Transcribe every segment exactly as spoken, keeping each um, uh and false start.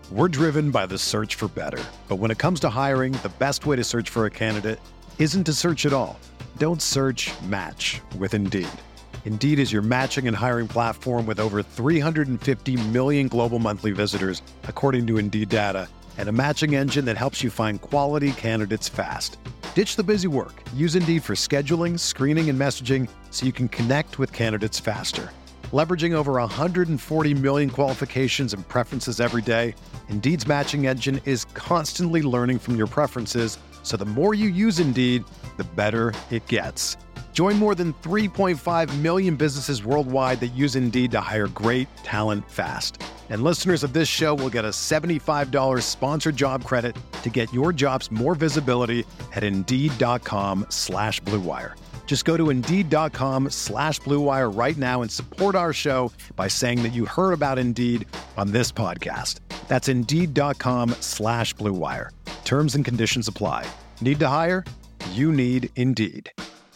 We're driven by the search for better. But when it comes to hiring, the best way to search for a candidate isn't to search at all. Don't search, match with Indeed. Indeed is your matching and hiring platform with over three hundred fifty million global monthly visitors, according to Indeed data, and a matching engine that helps you find quality candidates fast. Ditch the busy work. Use Indeed for scheduling, screening, and messaging so you can connect with candidates faster. Leveraging over one hundred forty million qualifications and preferences every day, Indeed's matching engine is constantly learning from your preferences, so the more you use Indeed, the better it gets. Join more than three point five million businesses worldwide that use Indeed to hire great talent fast. And listeners of this show will get a seventy-five dollars sponsored job credit to get your jobs more visibility at Indeed.com slash Blue Wire. Just go to Indeed.com slash Blue Wire right now and support our show by saying that you heard about Indeed on this podcast. That's Indeed.com slash Blue Wire. Terms and conditions apply. Need to hire? You need Indeed.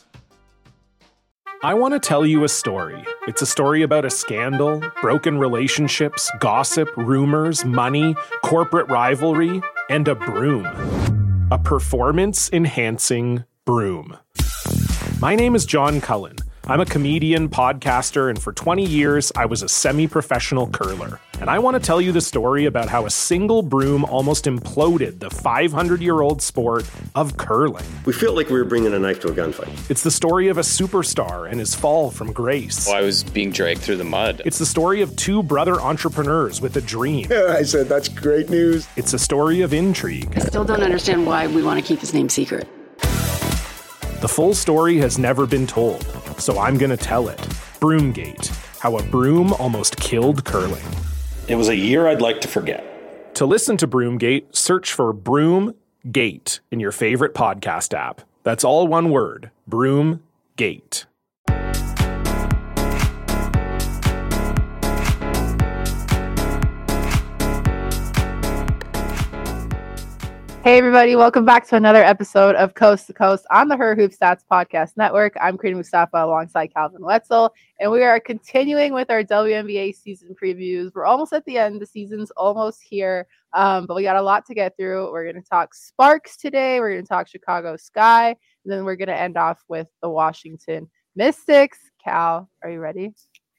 I want to tell you a story. It's a story about a scandal, broken relationships, gossip, rumors, money, corporate rivalry, and a broom. A performance-enhancing broom. My name is John Cullen. I'm a comedian, podcaster, and for twenty years, I was a semi-professional curler. And I want to tell you the story about how a single broom almost imploded the five hundred year old sport of curling. We feel like we were bringing a knife to a gunfight. It's the story of a superstar and his fall from grace. Well, I was being dragged through the mud. It's the story of two brother entrepreneurs with a dream. Yeah, I said, that's great news. It's a story of intrigue. I still don't understand why we want to keep his name secret. The full story has never been told, so I'm going to tell it. Broomgate, how a broom almost killed curling. It was a year I'd like to forget. To listen to Broomgate, search for Broomgate in your favorite podcast app. That's all one word, Broomgate. Hey everybody, welcome back to another episode of Coast to Coast on the Her Hoop Stats Podcast Network. I'm Karina Mustafa alongside Calvin Wetzel, and we are continuing with our W N B A season previews. We're almost at the end. The season's almost here, um, but we got a lot to get through. We're going to talk Sparks today. We're going to talk Chicago Sky, and then we're going to end off with the Washington Mystics. Cal, are you ready?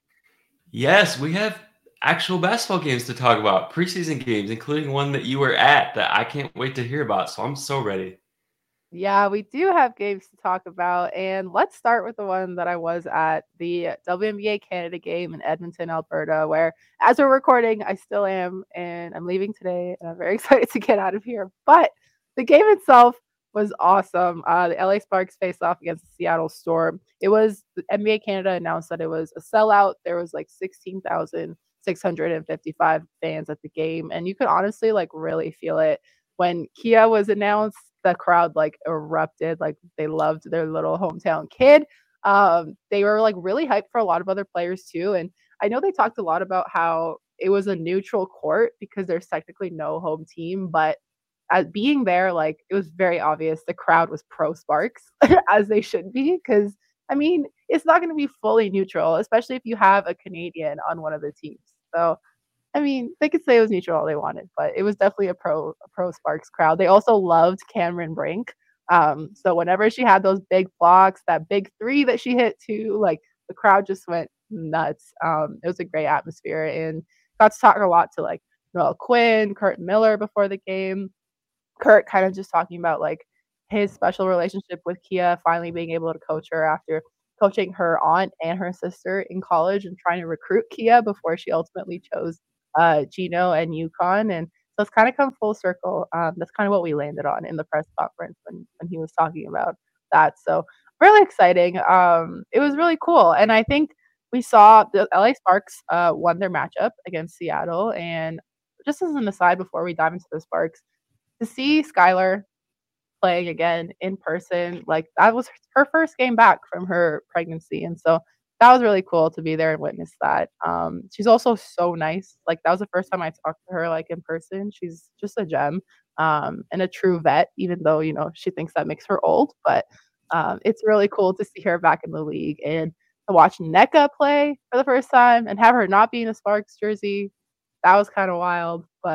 Yes, we have actual basketball games to talk about, preseason games, including one that you were at that I can't wait to hear about. So I'm so ready. Yeah, we do have games to talk about. And let's start with the one that I was at, the W N B A Canada game in Edmonton, Alberta, where as we're recording, I still am. And I'm leaving today. And I'm very excited to get out of here. But the game itself was awesome. Uh, the L A Sparks faced off against the Seattle Storm. It was, the N B A Canada announced that it was a sellout. There was like sixteen thousand six hundred fifty-five fans at the game, and you could honestly like really feel it when Kia was announced. The crowd like erupted, like they loved their little hometown kid. Um, they were like really hyped for a lot of other players too, and I know they talked a lot about how it was a neutral court because there's technically no home team, but as being there, like it was very obvious the crowd was pro Sparks as they should be, because I mean, it's not going to be fully neutral, especially if you have a Canadian on one of the teams. So, I mean, they could say it was neutral all they wanted, but it was definitely a pro a pro Sparks crowd. They also loved Cameron Brink. Um, so whenever she had those big blocks, that big three that she hit too, like the crowd just went nuts. Um, it was a great atmosphere, and got to talk a lot to like Noel Quinn, Kurt Miller before the game. Kurt kind of just talking about like his special relationship with Kia, finally being able to coach her after coaching her aunt and her sister in college and trying to recruit Kia before she ultimately chose uh, Gino and UConn. And so it's kind of come full circle. Um, that's kind of what we landed on in the press conference when, when he was talking about that. So really exciting. Um, it was really cool. And I think we saw the L A Sparks uh, won their matchup against Seattle. And just as an aside, before we dive into the Sparks, to see Skylar playing again in person, like that was her first game back from her pregnancy, and so that was really cool to be there and witness that. Um, she's also so nice. Like that was the first time I talked to her like in person. She's just a gem, um, and a true vet, even though you know she thinks that makes her old. But um, it's really cool to see her back in the league and to watch Nneka play for the first time and have her not be in a Sparks jersey. That was kind of wild, but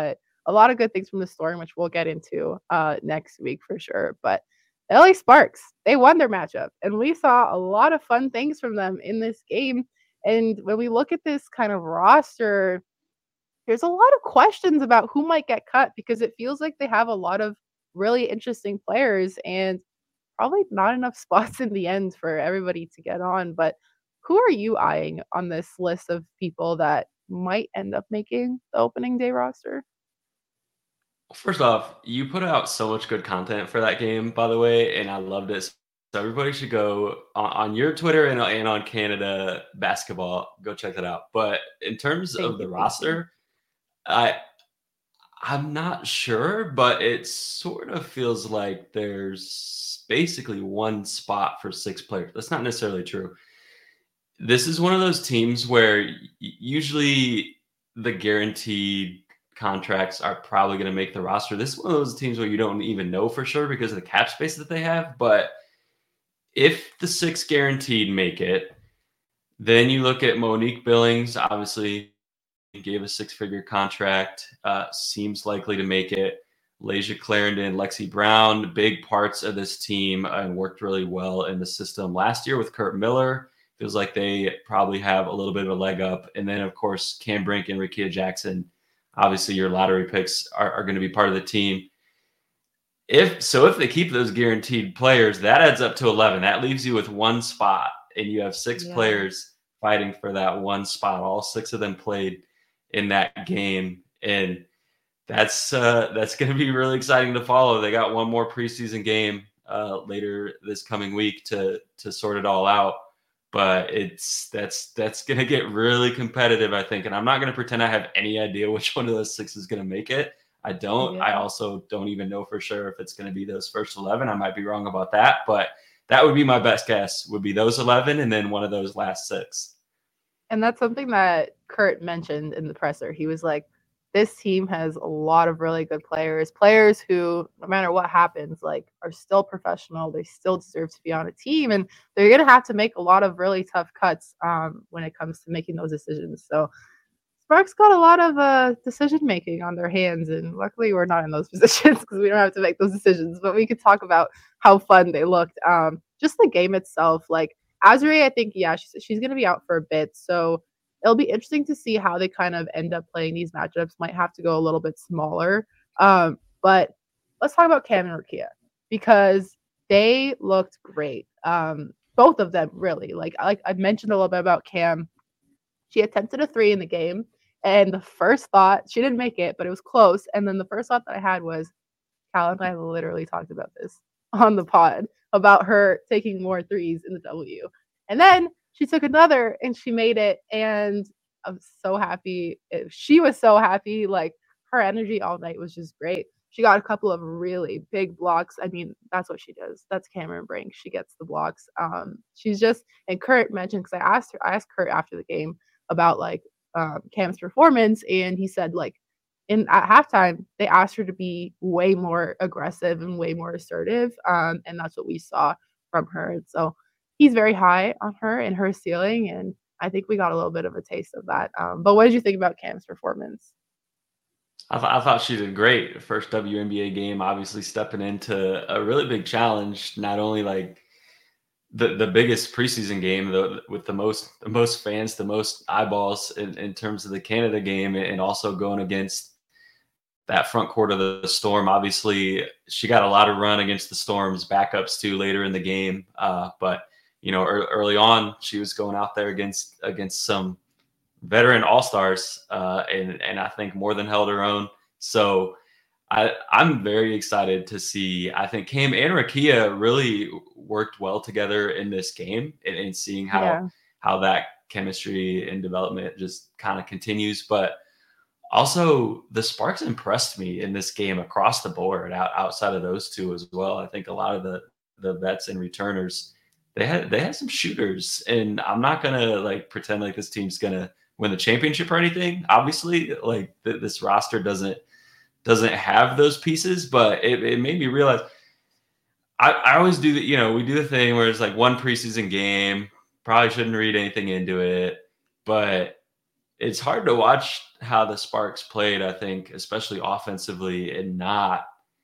a lot of good things from the Storm, which we'll get into uh, next week for sure. But L A Sparks, they won their matchup, and we saw a lot of fun things from them in this game. And when we look at this kind of roster, there's a lot of questions about who might get cut because it feels like they have a lot of really interesting players and probably not enough spots in the end for everybody to get on. But who are you eyeing on this list of people that might end up making the opening day roster? First off, you put out so much good content for that game, by the way, and I loved it. So everybody should go on, on your Twitter and, and on Canada Basketball. Go check that out. But in terms Thank of the you, roster, I I'm not sure, but it sort of feels like there's basically one spot for six players. That's not necessarily true. This is one of those teams where usually the guaranteed contracts are probably going to make the roster. This is one of those teams where you don't even know for sure because of the cap space that they have. But if the six guaranteed make it, then you look at Monique Billings, obviously gave a six-figure contract, uh, seems likely to make it. Lasia Clarendon, Lexi Brown, big parts of this team and worked really well in the system last year with Kurt Miller. Feels like they probably have a little bit of a leg up. And then, of course, Cam Brink and Rickea Jackson, obviously your lottery picks are, are going to be part of the team. If so, if they keep those guaranteed players, that adds up to eleven. That leaves you with one spot, and you have six yeah. players fighting for that one spot. All six of them played in that game, and that's uh, that's going to be really exciting to follow. They got one more preseason game uh, later this coming week to to sort it all out. But it's that's that's going to get really competitive, I think. And I'm not going to pretend I have any idea which one of those six is going to make it. I don't. Yeah. I also don't even know for sure if it's going to be those first eleven. I might be wrong about that, but that would be my best guess. Would be those eleven and then one of those last six. And that's something that Kurt mentioned in the presser. He was like, this team has a lot of really good players, players who, no matter what happens, like are still professional. They still deserve to be on a team, and they're going to have to make a lot of really tough cuts um, when it comes to making those decisions. So Sparks got a lot of uh, decision-making on their hands, and luckily we're not in those positions because we don't have to make those decisions, but we could talk about how fun they looked. Um, just the game itself, like Azurá, I think, yeah, she's, she's going to be out for a bit, so it'll be interesting to see how they kind of end up playing these matchups. Might have to go a little bit smaller. Um, but let's talk about Cam and Rickea because they looked great. Um, both of them, really. Like, like I mentioned a little bit about Cam. She attempted a three in the game, and the first thought, she didn't make it, but it was close. And then the first thought that I had was, Cal and I literally talked about this on the pod, about her taking more threes in the W. And then she took another and she made it, and I'm so happy. She was so happy. Like, her energy all night was just great. She got a couple of really big blocks. I mean, that's what she does. That's Cameron Brink. She gets the blocks. Um, she's just, and Kurt mentioned, because I asked her, I asked Kurt after the game about like um, Cam's performance, and he said like in at halftime they asked her to be way more aggressive and way more assertive, um, and that's what we saw from her. And so he's very high on her and her ceiling, and I think we got a little bit of a taste of that. Um, but what did you think about Cam's performance? I, th- I thought she did great. First W N B A game, obviously stepping into a really big challenge. Not only like the, the biggest preseason game the, with the most the most fans, the most eyeballs in, in terms of the Canada game, and also going against that front court of the Storm. Obviously, she got a lot of run against the Storm's backups too later in the game. Uh, but you know, er, early on, she was going out there against against some veteran all-stars, uh, and and I think more than held her own. So I I'm very excited to see. I think Cam and Rickea really worked well together in this game, and, and seeing how yeah. how that chemistry and development just kind of continues. But also, the Sparks impressed me in this game across the board, out, outside of those two as well. I think a lot of the the vets and returners, they had they had some shooters, and I'm not gonna like pretend like this team's gonna win the championship or anything. Obviously, like th- this roster doesn't doesn't have those pieces, but it, it made me realize. I, I always do that. You know, we do the thing where it's like one preseason game. Probably shouldn't read anything into it, but it's hard to watch how the Sparks played, I think, especially offensively, and not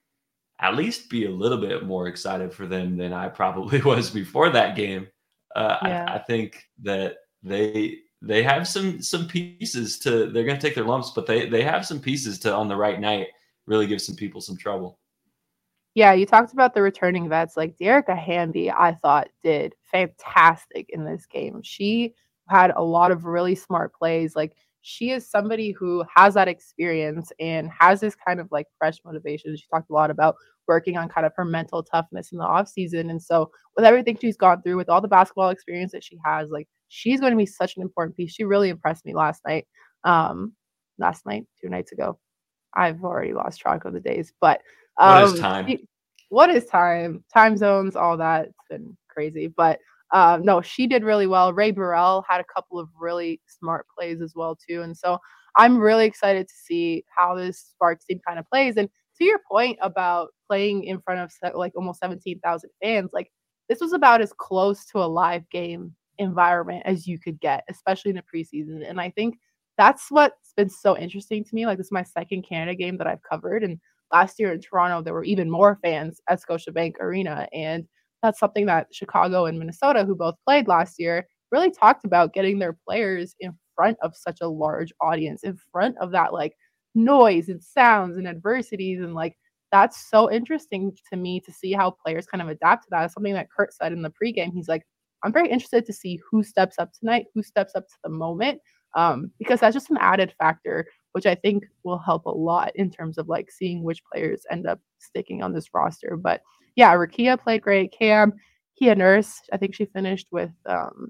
at least be a little bit more excited for them than I probably was before that game. Uh, yeah. I, I think that they they have some some pieces to. They're going to take their lumps, but they they have some pieces to, on the right night, really give some people some trouble. Yeah, you talked about the returning vets. Like Dearica Hamby, I thought did fantastic in this game. She had a lot of really smart plays. Like she is somebody who has that experience and has this kind of like fresh motivation. She talked a lot about working on kind of her mental toughness in the off season. And so with everything she's gone through, with all the basketball experience that she has, like she's going to be such an important piece. She really impressed me last night. Um, last night, two nights ago. I've already lost track of the days, but um, what is time? She, what is time? Time zones, all that. It's been crazy, but um, no, she did really well. Ray Burrell had a couple of really smart plays as well too, and so I'm really excited to see how this Sparks team kind of plays. And to your point about playing in front of like almost seventeen thousand fans, like this was about as close to a live game environment as you could get, especially in the preseason. And I think that's what's been so interesting to me. Like this is my second Canada game that I've covered. And last year in Toronto, there were even more fans at Scotiabank Arena. And that's something that Chicago and Minnesota, who both played last year, really talked about, getting their players in front of such a large audience, in front of that like noise and sounds and adversities. And like, that's so interesting to me to see how players kind of adapt to that. It's something that Kurt said in the pregame. He's like, I'm very interested to see who steps up tonight, who steps up to the moment. Um, because that's just an added factor, which I think will help a lot in terms of like seeing which players end up sticking on this roster. But yeah, Rakia played great. Cam, Kia Nurse, I think she finished with um,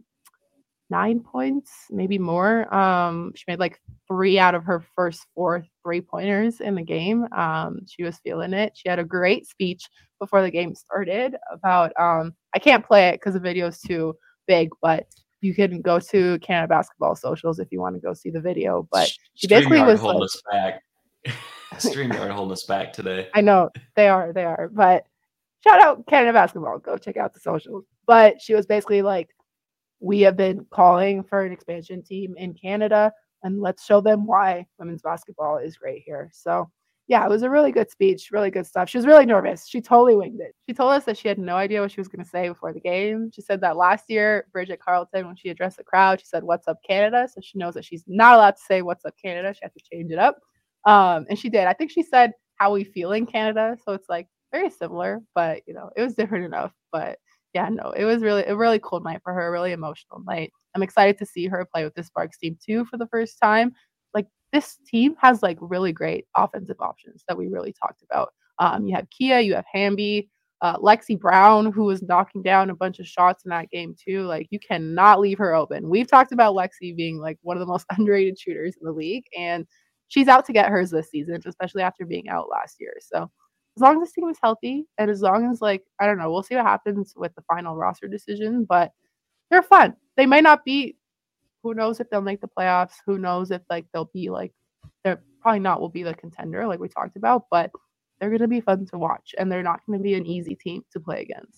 nine points, maybe more. Um, she made like three out of her first four three-pointers in the game. Um, she was feeling it. She had a great speech before the game started about, um, I can't play it because the video is too big, but you can go to Canada Basketball socials if you want to go see the video. But she basically was holding like, us back. StreamYard holding us back today. I know they are, they are. But shout out Canada Basketball. Go check out the socials. But she was basically like, we have been calling for an expansion team in Canada, and let's show them why women's basketball is great here. So yeah, it was a really good speech, really good stuff. She was really nervous. She totally winged it. She told us that she had no idea what she was going to say before the game. She said that last year, Bridget Carleton, when she addressed the crowd, she said, "What's up, Canada?" So she knows that she's not allowed to say "What's up, Canada." She has to change it up. Um, and she did. I think she said, "How we feel in Canada." So it's like very similar, but you know, it was different enough. But yeah, no, it was really a really cool night for her, a really emotional night. I'm excited to see her play with the Sparks team too for the first time. Like this team has like really great offensive options that we really talked about. Um, you have Kia, you have Hamby, uh, Lexi Brown, who was knocking down a bunch of shots in that game too. Like you cannot leave her open. We've talked about Lexi being like one of the most underrated shooters in the league, and she's out to get hers this season, especially after being out last year. So as long as this team is healthy, and as long as like, I don't know, we'll see what happens with the final roster decision, but they're fun. They might not be, who knows if they'll make the playoffs? Who knows if like they'll be like, they're probably not will be the contender like we talked about, but they're going to be fun to watch, and they're not going to be an easy team to play against.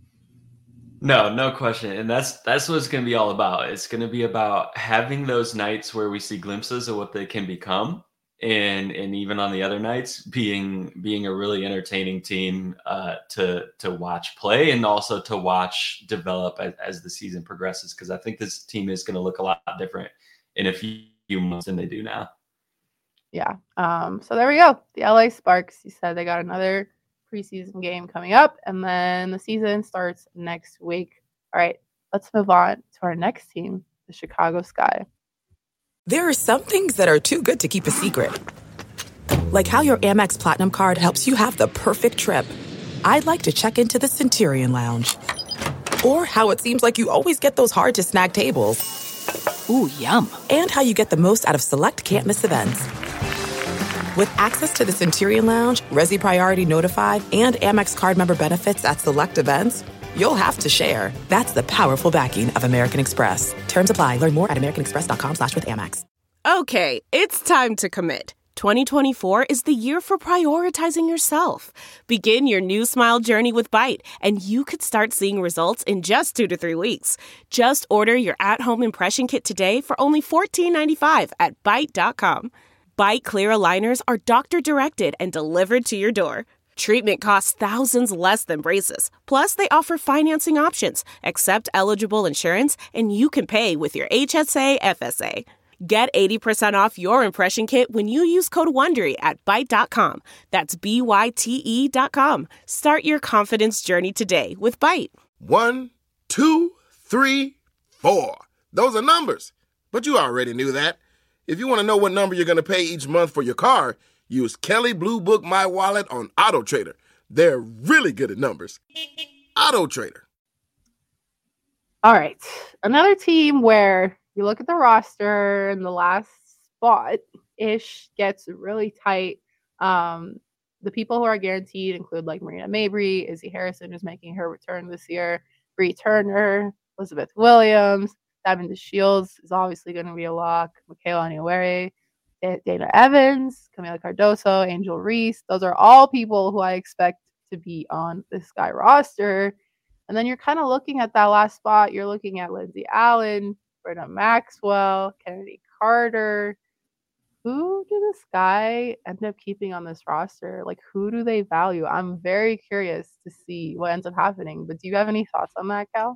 No, no question. And that's that's what it's going to be all about. It's going to be about having those nights where we see glimpses of what they can become, and and even on the other nights being being a really entertaining team uh, to to watch play, and also to watch develop as, as the season progresses. Because I think this team is going to look a lot different in a few months than they do now. Yeah. Um, so there we go. The L A Sparks, you said they got another preseason game coming up, and then the season starts next week. All right, let's move on to our next team, the Chicago Sky. There are some things that are too good to keep a secret. Like how your Amex Platinum card helps you have the perfect trip. I'd like to check into the Centurion Lounge. Or how it seems like you always get those hard-to-snag tables. Ooh, yum. And how you get the most out of select can't-miss events. With access to the Centurion Lounge, Resi Priority Notified, and Amex card member benefits at select events, you'll have to share. That's the powerful backing of American Express. Terms apply. Learn more at americanexpress.com slash with Amex. Okay, it's time to commit. twenty twenty-four is the year for prioritizing yourself. Begin your new smile journey with Byte, and you could start seeing results in just two to three weeks. Just order your at-home impression kit today for only fourteen ninety-five at byte dot com. Byte Clear aligners are doctor-directed and delivered to your door. Treatment costs thousands less than braces. Plus, they offer financing options, accept eligible insurance, and you can pay with your H S A F S A. Get eighty percent off your impression kit when you use code WONDERY at byte dot com. That's B Y T E dot com. Start your confidence journey today with Byte. One, two, three, four. Those are numbers. But you already knew that. If you want to know what number you're going to pay each month for your car, use Kelley Blue Book My Wallet on Auto Trader. They're really good at numbers. Auto Trader. All right. Another team where you look at the roster and the last spot-ish gets really tight. Um, the people who are guaranteed include like Marina Mabry, Izzy Harrison, who's making her return this year, Bree Turner, Elizabeth Williams, Devin DeShields is obviously going to be a lock, Michaela Aniwere, Dana Evans, Camila Cardoso, Angel Reese. Those are all people who I expect to be on this Sky roster. And then you're kind of looking at that last spot. You're looking at Lindsay Allen, Brenda Maxwell, Kennedy Carter. Who do the Sky end up keeping on this roster? Like, who do they value? I'm very curious to see what ends up happening. But do you have any thoughts on that, Cal?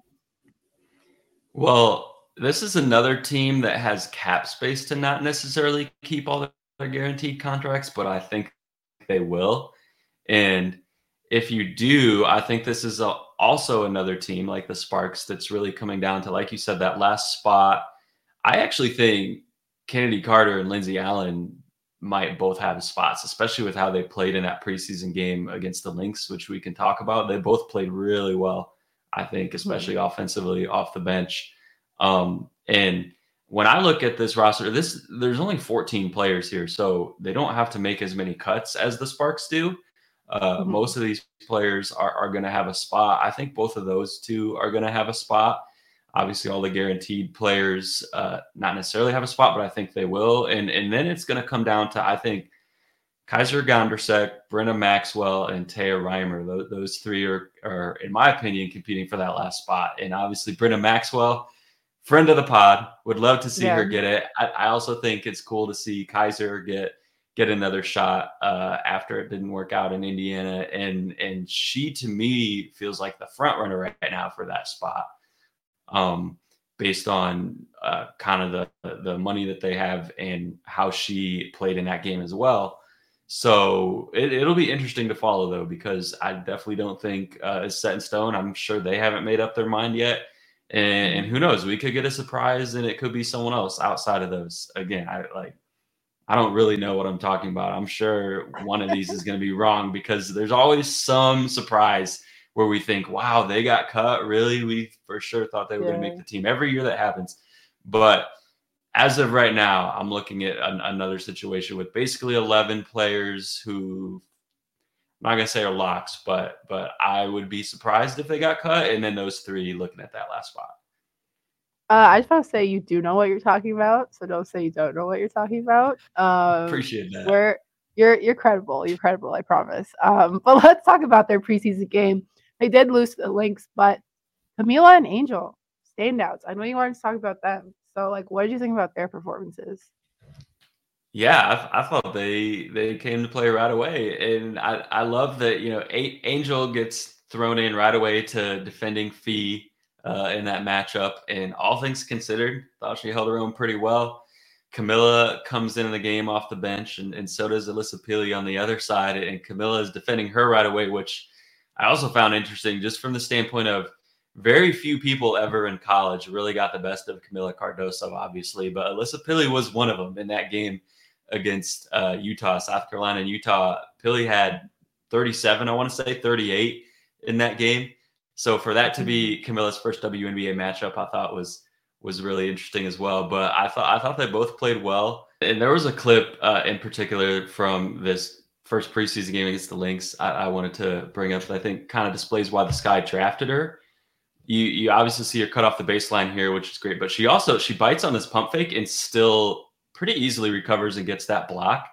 Well, this is another team that has cap space to not necessarily keep all their guaranteed contracts, but I think they will. And if you do, I think this is a, also another team like the Sparks that's really coming down to, like you said, that last spot. I actually think Kennedy Carter and Lindsay Allen might both have spots, especially with how they played in that preseason game against the Lynx, which we can talk about. They both played really well, I think, especially mm-hmm. offensively off the bench. Um, and when I look at this roster, this there's only fourteen players here, so they don't have to make as many cuts as the Sparks do. Uh, mm-hmm. Most of these players are, are going to have a spot. I think both of those two are going to have a spot. Obviously, all the guaranteed players uh, not necessarily have a spot, but I think they will. And and then it's going to come down to, I think, Kaiser Gondorcek, Brenda Maxwell, and Taya Reimer. Those, those three are, are, in my opinion, competing for that last spot. And obviously, Brenda Maxwell, friend of the pod, would love to see yeah. her get it. I, I also think it's cool to see Kaiser get get another shot uh, after it didn't work out in Indiana. And and she, to me, feels like the front runner right now for that spot, um, based on uh, kind of the, the money that they have and how she played in that game as well. So it, it'll be interesting to follow, though, because I definitely don't think uh, it's set in stone. I'm sure they haven't made up their mind yet. And, and who knows, we could get a surprise and it could be someone else outside of those. Again, I like, I don't really know what I'm talking about. I'm sure one of these is going to be wrong because there's always some surprise where we think, wow, they got cut. Really? We for sure thought they were yeah. going to make the team. Every year that happens. But as of right now, I'm looking at an, another situation with basically eleven players who I'm not going to say are locks, but but I would be surprised if they got cut. And then those three looking at that last spot. Uh, I just want to say you do know what you're talking about, so don't say you don't know what you're talking about. Um, Appreciate that. We're, you're you're credible. You're credible, I promise. Um, but let's talk about their preseason game. They did lose the Lynx, but Camila and Angel, standouts. I know you wanted to talk about them. So, like, what did you think about their performances? Yeah, I, I thought they they came to play right away, and I, I love that, you know, a, Angel gets thrown in right away to defending Fee uh, in that matchup, and all things considered, thought she held her own pretty well. Camila comes into the game off the bench, and, and so does Alyssa Pili on the other side, and Camila is defending her right away, which I also found interesting just from the standpoint of very few people ever in college really got the best of Camila Cardoso, obviously, but Alyssa Pili was one of them in that game against uh, Utah, South Carolina and Utah. Pili had thirty-seven, I want to say thirty-eight in that game. So for that to be Camila's first W N B A matchup, I thought was was really interesting as well. But I thought I thought they both played well. And there was a clip uh, in particular from this first preseason game against the Lynx I, I wanted to bring up that I think kind of displays why the Sky drafted her. You you obviously see her cut off the baseline here, which is great, but she also she bites on this pump fake and still pretty easily recovers and gets that block.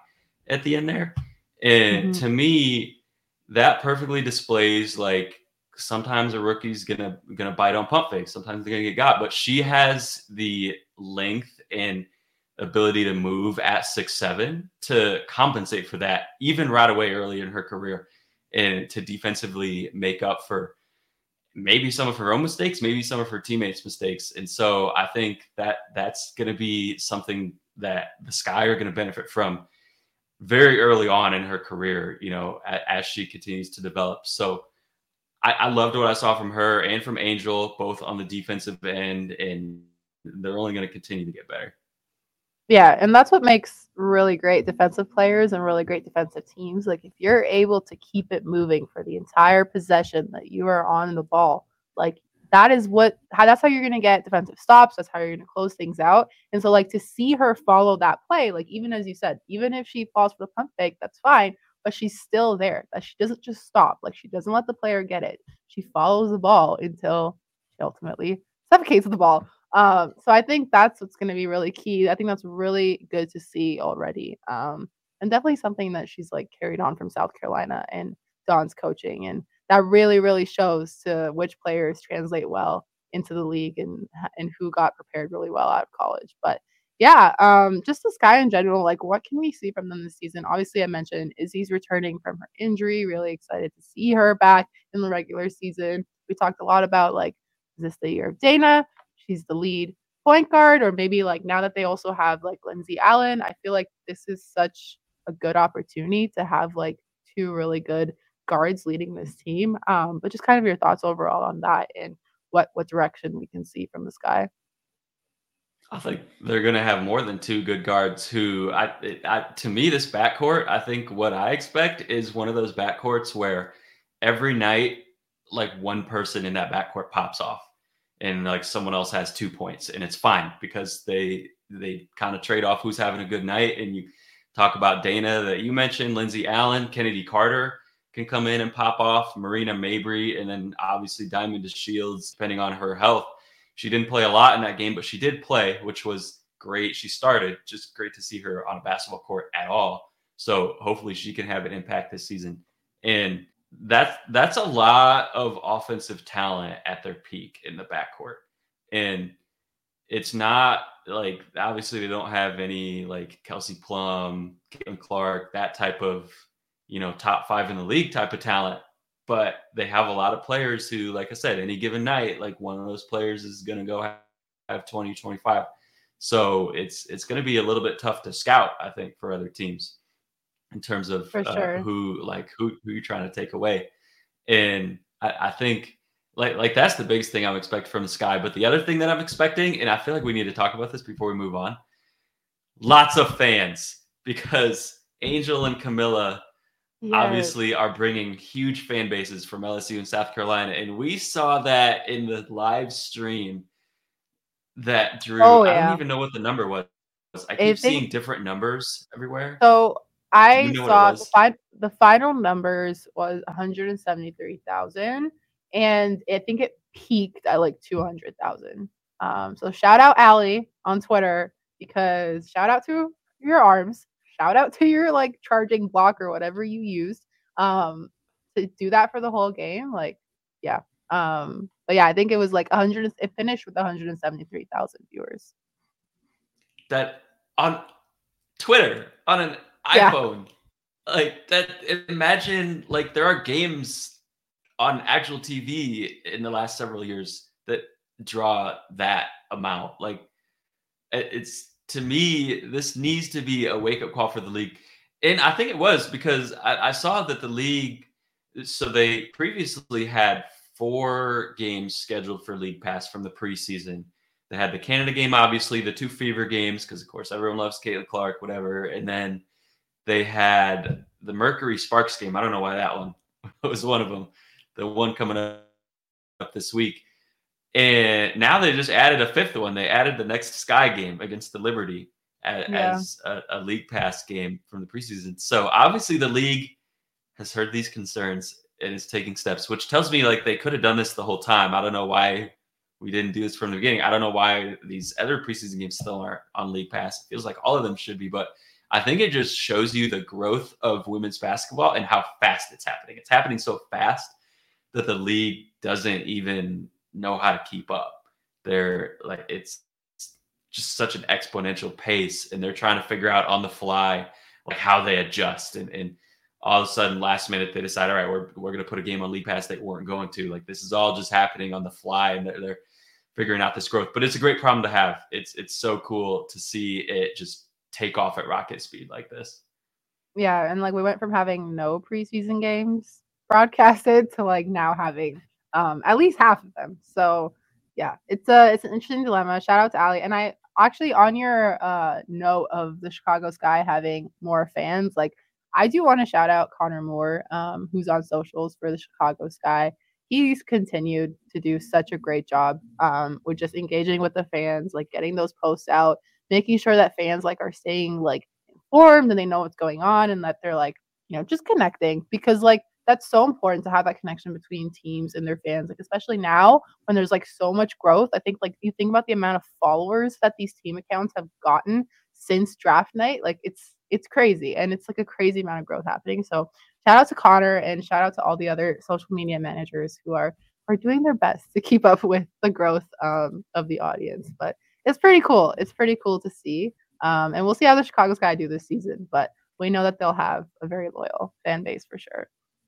at the end there. And Mm-hmm. to me, that perfectly displays like sometimes a rookie's gonna gonna bite on pump fakes, sometimes they're gonna get got, but she has the length and ability to move at six seven to compensate for that, even right away early in her career, and to defensively make up for maybe some of her own mistakes, maybe some of her teammates' mistakes. And so I think that that's going to be something that the Sky are going to benefit from very early on in her career, you know, as, as she continues to develop. So I, I loved what I saw from her and from Angel, both on the defensive end, and they're only going to continue to get better. Yeah, and that's what makes really great defensive players and really great defensive teams. Like if you're able to keep it moving for the entire possession that you are on the ball, like that is what how that's how you're going to get defensive stops. That's how you're going to close things out. And so like to see her follow that play, like even as you said, even if she falls for the pump fake, that's fine, but she's still there. That she doesn't just stop. Like she doesn't let the player get it. She follows the ball until she ultimately suffocates the ball. Um, so I think that's what's going to be really key. I think that's really good to see already. Um, and definitely something that she's like carried on from South Carolina and Dawn's coaching. And that really, really shows to which players translate well into the league and, and who got prepared really well out of college. But yeah, um, just the Sky in general, like what can we see from them this season? Obviously I mentioned Izzy's returning from her injury, really excited to see her back in the regular season. We talked a lot about like, is this the year of Dana? She's the lead point guard, or maybe like now that they also have like Lindsay Allen, I feel like this is such a good opportunity to have like two really good guards leading this team. Um, but just kind of your thoughts overall on that and what what direction we can see from the Sky. I think they're going to have more than two good guards who I, I to me, this backcourt, I think what I expect is one of those backcourts where every night, like one person in that backcourt pops off. And like someone else has two points, and it's fine because they they kind of trade off who's having a good night. And you talk about Dana that you mentioned, Lindsay Allen, Kennedy Carter can come in and pop off, Marina Mabry, and then obviously Diamond Shields, depending on her health. She didn't play a lot in that game, but she did play, which was great. She started, just great to see her on a basketball court at all. So hopefully she can have an impact this season. And That's that's a lot of offensive talent at their peak in the backcourt. And it's not like, obviously they don't have any like Kelsey Plum, Caitlin Clark, that type of, you know, top five in the league type of talent. But they have a lot of players who, like I said, any given night, like one of those players is going to go have, have twenty, twenty-five. So it's it's going to be a little bit tough to scout, I think, for other teams, in terms of For sure. uh, who like who who you're trying to take away. And I, I think like like that's the biggest thing I'm expecting from the Sky. But the other thing that I'm expecting, and I feel like we need to talk about this before we move on, lots of fans, because Angel and Camilla Yes. obviously are bringing huge fan bases from L S U and South Carolina. And we saw that in the live stream that Drew, Oh, I yeah. don't even know what the number was. I I keep think- seeing different numbers everywhere. So I you know what it saw the, was? fi- the final numbers was one hundred seventy-three thousand, and I think it peaked at like two hundred thousand. Um, so shout out Allie on Twitter, because shout out to your arms, shout out to your like charging block or whatever you used um, to do that for the whole game. Like, yeah. Um, but yeah, I think it was like one hundred. It finished with one hundred seventy-three thousand viewers. That on Twitter, on an Yeah. iPhone, like that. Imagine like there are games on actual T V in the last several years that draw that amount. Like it- it's to me, this needs to be a wake up call for the league. And I think it was, because I, I saw that the league, so they previously had four games scheduled for League Pass from the preseason. They had the Canada game, obviously, the two Fever games, because of course everyone loves Caitlin Clark, whatever. And then they had the Mercury Sparks game. I don't know why that one was one of them. The one coming up this week. And now they just added a fifth one. They added the next Sky game against the Liberty as, Yeah. as a, a League Pass game from the preseason. So obviously the league has heard these concerns and is taking steps, which tells me like they could have done this the whole time. I don't know why we didn't do this from the beginning. I don't know why these other preseason games still aren't on League Pass. It feels like all of them should be, but I think it just shows you the growth of women's basketball and how fast it's happening. It's happening so fast that the league doesn't even know how to keep up. They're like, it's just such an exponential pace, and they're trying to figure out on the fly, like how they adjust. And, and all of a sudden last minute, they decide, all right, we're, we're going to put a game on League Pass they weren't going to. Like, this is all just happening on the fly, and they're, they're figuring out this growth, but it's a great problem to have. It's, it's so cool to see it just take off at rocket speed like this. Yeah, and like we went from having no preseason games broadcasted to like now having um at least half of them. So yeah, it's a it's an interesting dilemma. Shout out to Allie. And I actually, on your uh note of the Chicago Sky having more fans, like I do want to shout out Connor Moore, um, who's on socials for the Chicago Sky. He's continued to do such a great job um with just engaging with the fans, like getting those posts out, making sure that fans like are staying like informed and they know what's going on, and that they're like, you know, just connecting, because like that's so important to have that connection between teams and their fans, like especially now when there's like so much growth. I think like you think about the amount of followers that these team accounts have gotten since draft night, like it's it's crazy, and it's like a crazy amount of growth happening. So shout out to Connor, and shout out to all the other social media managers who are are doing their best to keep up with the growth um, of the audience. But it's pretty cool. It's pretty cool to see. Um, and we'll see how the Chicago Sky do this season, but we know that they'll have a very loyal fan base for sure.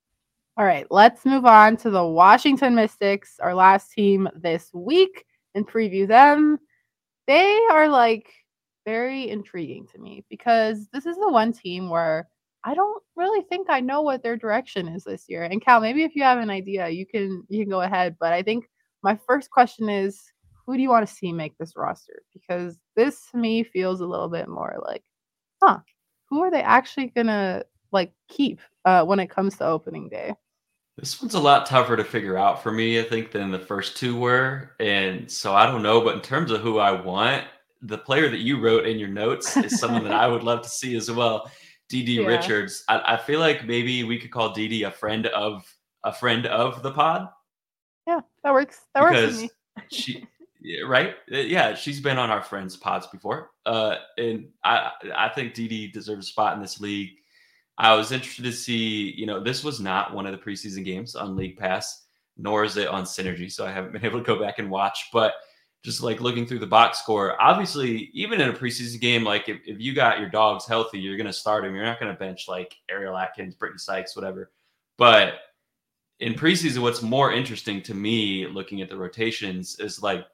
All right, let's move on to the Washington Mystics, our last team this week, and preview them. They are like very intriguing to me because this is the one team where I don't really think I know what their direction is this year. And Cal, maybe if you have an idea, you can you can go ahead. But I think my first question is, who do you want to see make this roster? Because this to me feels a little bit more like, huh, who are they actually gonna like keep uh, when it comes to opening day? This one's a lot tougher to figure out for me, I think, than the first two were. And so I don't know, but in terms of who I want, the player that you wrote in your notes is someone that I would love to see as well. D D yeah. Richards. I, I feel like maybe we could call D D a friend of a friend of the pod. Yeah, that works. That because works for me. she right? Yeah, she's been on our friends' pods before. Uh, and I I think D D deserves a spot in this league. I was interested to see, you know, this was not one of the preseason games on League Pass, nor is it on Synergy, so I haven't been able to go back and watch. But just like looking through the box score, obviously, even in a preseason game, like if, if you got your dogs healthy, you're going to start them. You're not going to bench like Ariel Atkins, Brittany Sykes, whatever. But in preseason, what's more interesting to me looking at the rotations is like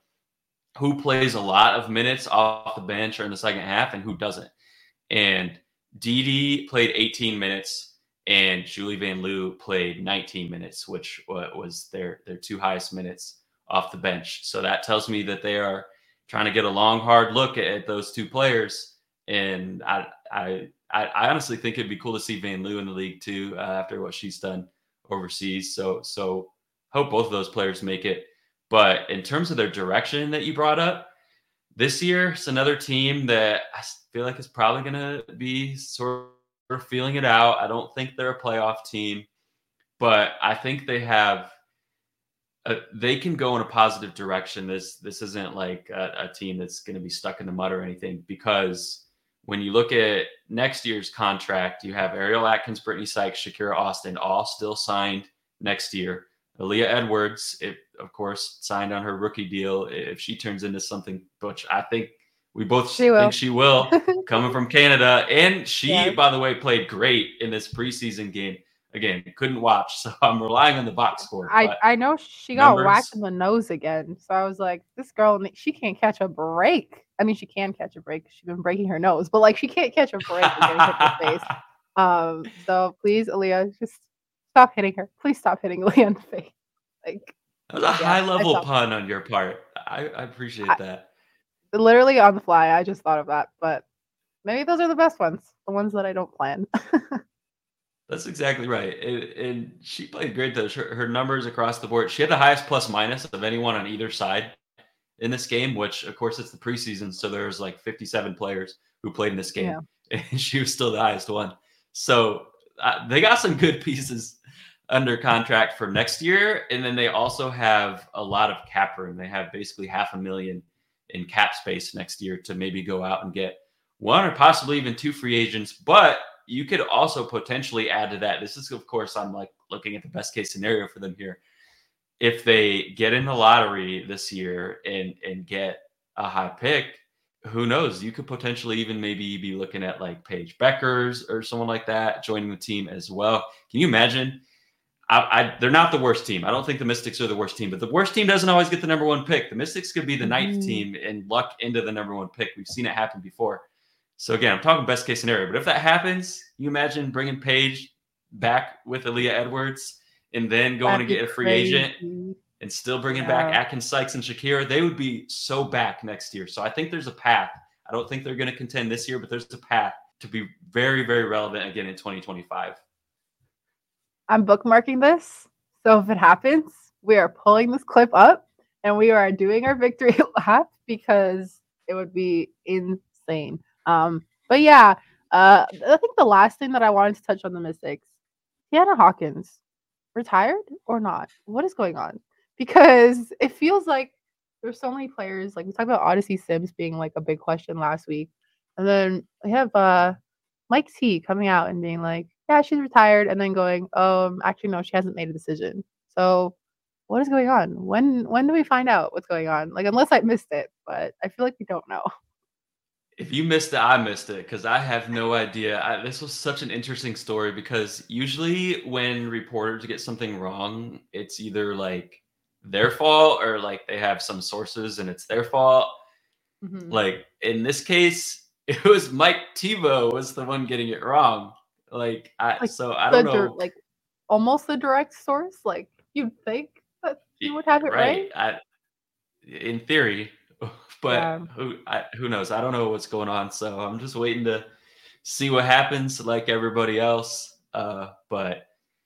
who plays a lot of minutes off the bench or in the second half and who doesn't. And D D played eighteen minutes and Julie Van Loo played nineteen minutes, which was their, their two highest minutes off the bench. So that tells me that they are trying to get a long, hard look at, at those two players. And I, I, I honestly think it'd be cool to see Van Loo in the league too, uh, after what she's done overseas. So, so hope both of those players make it. But in terms of their direction that you brought up, this year, it's another team that I feel like is probably going to be sort of feeling it out. I don't think they're a playoff team, but I think they have a, they can go in a positive direction. This this isn't like a, a team that's going to be stuck in the mud or anything, because when you look at next year's contract, you have Ariel Atkins, Brittany Sykes, Shakira Austin, all still signed next year. Aaliyah Edwards, it, of course, signed on her rookie deal. If she turns into something, which I think we both she think she will, coming from Canada. And she, yeah. by the way, played great in this preseason game. Again, couldn't watch, so I'm relying on the box score. I, I know she got numbers, whacked in the nose again. So I was like, this girl, she can't catch a break. I mean, she can catch a break. She's been breaking her nose, but like she can't catch a break and getting hit in the face. Um, so please, Aaliyah, just stop hitting her. Please stop hitting Aaliyah in the face. Like, that was a yeah, high level pun on your part. I, I appreciate I, that. Literally on the fly, I just thought of that. But maybe those are the best ones, the ones that I don't plan. That's exactly right. And, and she played great, though. Her, her numbers across the board. She had the highest plus minus of anyone on either side in this game, which, of course, it's the preseason. So there's like fifty-seven players who played in this game. Yeah. And she was still the highest one. So uh, they got some good pieces under contract for next year. And then they also have a lot of cap room. They have basically half a million in cap space next year to maybe go out and get one or possibly even two free agents. But you could also potentially add to that. This is, of course, I'm like looking at the best case scenario for them here. If they get in the lottery this year and and get a high pick, who knows? You could potentially even maybe be looking at like Paige Beckers or someone like that joining the team as well. Can you imagine? I, I, they're not the worst team. I don't think the Mystics are the worst team, but the worst team doesn't always get the number one pick. The Mystics could be the ninth mm-hmm. team and luck into the number one pick. We've seen it happen before. So again, I'm talking best case scenario, but if that happens, you imagine bringing Paige back with Aaliyah Edwards and then going That'd to get a free crazy. agent and still bringing Yeah. back Atkins, Sykes, and Shakira. They would be so back next year. So I think there's a path. I don't think they're going to contend this year, but there's a path to be very, very relevant again in twenty twenty-five. I'm bookmarking this. So if it happens, we are pulling this clip up and we are doing our victory lap because it would be insane. Um, but yeah, uh, I think the last thing that I wanted to touch on the Mystics, Tiana Hawkins, retired or not? What is going on? Because it feels like there's so many players. Like we talked about Odyssey Sims being like a big question last week. And then we have uh, Mike T coming out and being like, yeah, she's retired. And then going, um, actually, no, she hasn't made a decision. So what is going on? When when do we find out what's going on? Like, unless I missed it, but I feel like we don't know. If you missed it, I missed it because I have no idea. I, this was such an interesting story because usually when reporters get something wrong, it's either like their fault or like they have some sources and it's their fault. Mm-hmm. Like in this case, it was Mike Tebow was the one getting it wrong. Like, I, like so I don't know. Like almost the direct source. Like you'd think that you would have it right. right? I, in theory. But yeah. who I, who knows? I don't know what's going on. So I'm just waiting to see what happens like everybody else. Uh, but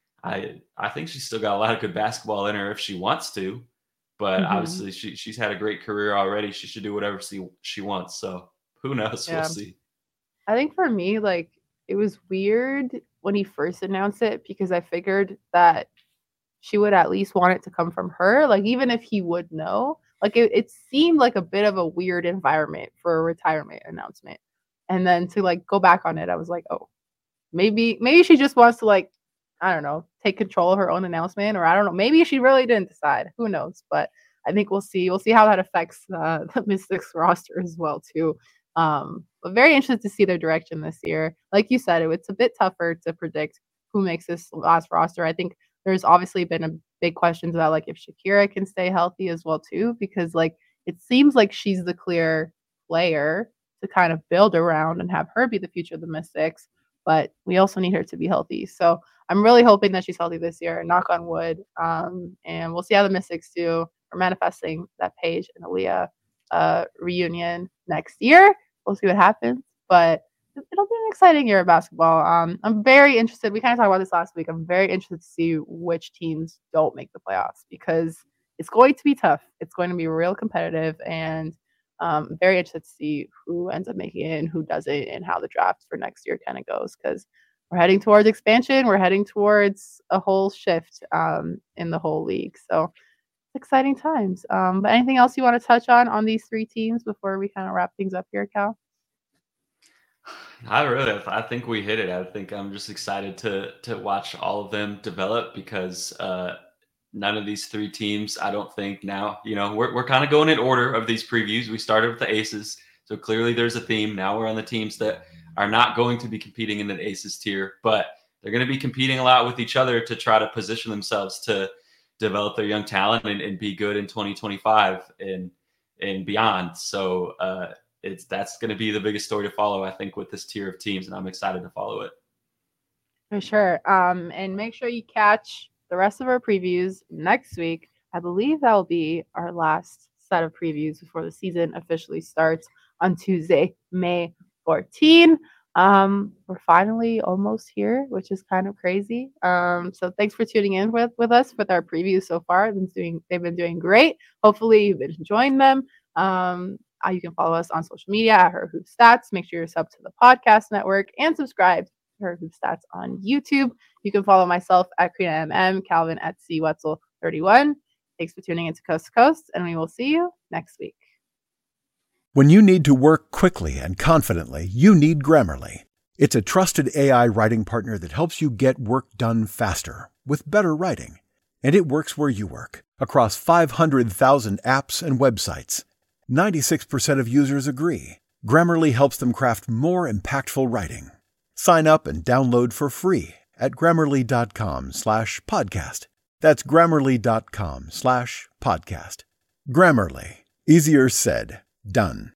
I I think she's still got a lot of good basketball in her if she wants to. But mm-hmm. obviously she, she's had a great career already. She should do whatever she, she wants. So who knows? Yeah. We'll see. I think for me, like, it was weird when he first announced it because I figured that she would at least want it to come from her. Like, even if he would know. Like it, it seemed like a bit of a weird environment for a retirement announcement. And then to like go back on it, I was like, oh, maybe maybe she just wants to like, I don't know, take control of her own announcement, or I don't know. Maybe she really didn't decide. Who knows? But I think we'll see. We'll see how that affects uh, the Mystics roster as well too. Um, but very interested to see their direction this year. Like you said, it, it's a bit tougher to predict who makes this last roster. I think there's obviously been a big questions about like if Shakira can stay healthy as well too, because like it seems like she's the clear player to kind of build around and have her be the future of the Mystics, but we also need her to be healthy. So I'm really hoping that she's healthy this year, knock on wood. Um, and we'll see how the Mystics do. We're manifesting that Paige and Aaliyah uh, reunion next year. We'll see what happens, but it'll be an exciting year of basketball. Um, I'm very interested. We kind of talked about this last week. I'm very interested to see which teams don't make the playoffs because it's going to be tough. It's going to be real competitive, and um, I'm very interested to see who ends up making it and who doesn't, and how the draft for next year kind of goes because we're heading towards expansion. We're heading towards a whole shift um, in the whole league. So exciting times. Um, but anything else you want to touch on on these three teams before we kind of wrap things up here, Cal? I really, I think we hit it. I think I'm just excited to to watch all of them develop because uh, none of these three teams, I don't think now, you know, we're we're kind of going in order of these previews. We started with the Aces, so clearly there's a theme. Now we're on the teams that are not going to be competing in the Aces tier, but they're going to be competing a lot with each other to try to position themselves to develop their young talent and, and be good in twenty twenty-five and and beyond. So. Uh, It's that's going to be the biggest story to follow, I think, with this tier of teams, and I'm excited to follow it. For sure. Um, and make sure you catch the rest of our previews next week. I believe that will be our last set of previews before the season officially starts on Tuesday, May fourteenth. Um, we're finally almost here, which is kind of crazy. Um, so thanks for tuning in with, with us with our previews so far. They've been doing, they've been doing great. Hopefully you've been enjoying them. Um, Uh, you can follow us on social media at Her Hoop Stats. Make sure you're sub to the podcast network and subscribe to Her Hoop Stats on YouTube. You can follow myself at Karina M M, Calvin at C Wetzel thirty-one. Thanks for tuning into Coast to Coast, and we will see you next week. When you need to work quickly and confidently, you need Grammarly. It's a trusted A I writing partner that helps you get work done faster, with better writing. And it works where you work, across five hundred thousand apps and websites. ninety-six percent of users agree. Grammarly helps them craft more impactful writing. Sign up and download for free at grammarly.com slash podcast. That's grammarly.com slash podcast. Grammarly. Easier said, done.